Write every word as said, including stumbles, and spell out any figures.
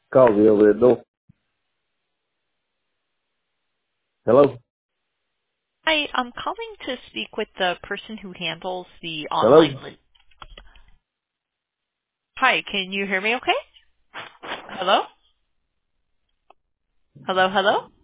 Call me over there, no. Hello? Hi, I'm calling to speak with the person who handles the Hello? online. Li- Hi, can you hear me okay? Hello? Hello, hello?